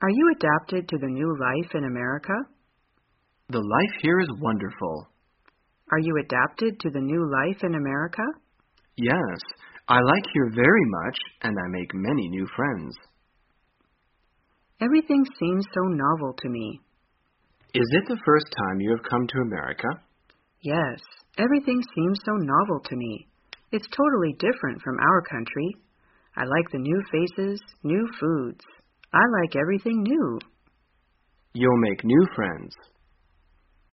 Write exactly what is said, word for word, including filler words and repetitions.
Are you adapted to the new life in America? The life here is wonderful. Are you adapted to the new life in America? Yes, I like here very much, and I make many new friends. Everything seems so novel to me. Is it the first time you have come to America? Yes, everything seems so novel to me. It's totally different from our country. I like the new faces, new foods. I like everything new. You'll make new friends.